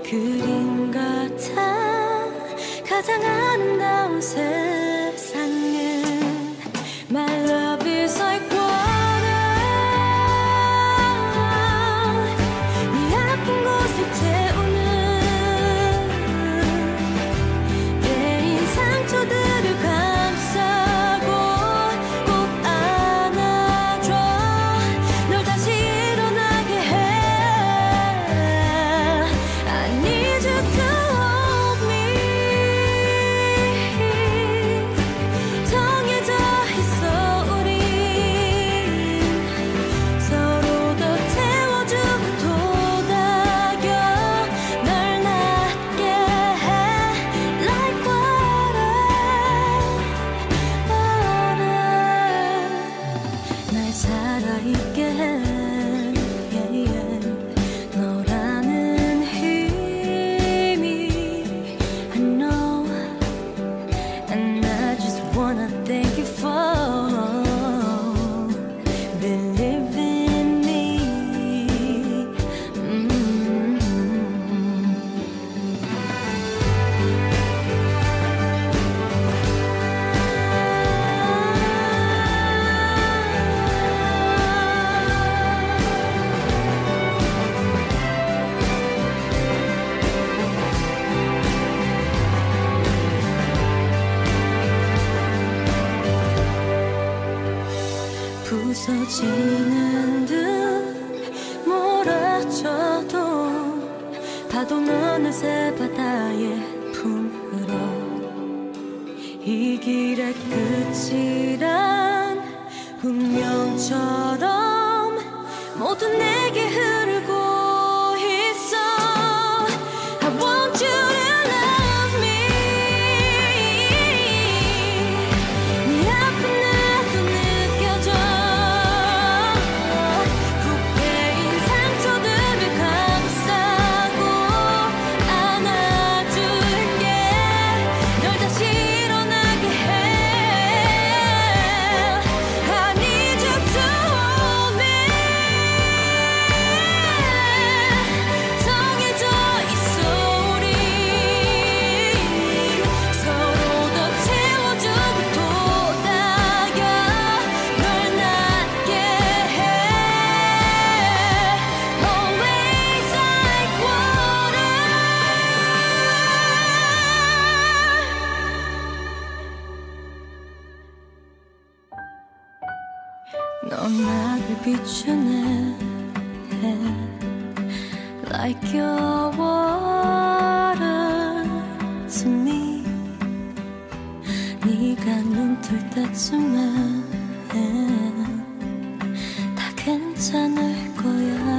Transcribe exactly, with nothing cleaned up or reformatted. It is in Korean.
그림 같아 가장 아름다운 세상은 My love is like water 네 아픈 곳을 채우는 개인 상처들을 감싸고 꼭 안아줘 널 다시 일어나게 해 I need you to hold me 정해져 있어 우린 서로 더 채워주고 도닥여 널 낫게 해 Like water water 날 살아있게 해 yeah, yeah. 너라는 힘이 I know And I just wanna thank you for believing in me mm-hmm. 부서지는 듯 몰아쳐도 파도는 어느새 바다의 품으로 이 길의 끝이란 운명처럼 모두 내게 흐르고 있어 I want you to love me 네 아픈 나도 느껴져 부패인 상처들을 감싸고 안아줄게 널 다시 일어나게 해 I need you to hold me 정해져 있어 우린 서로 더 채워주고 도닥여 널 낫게 해 Always like water 넌 나를 비추네 Like your water to me 네가 눈 뜰 때쯤에 다 괜찮을 거야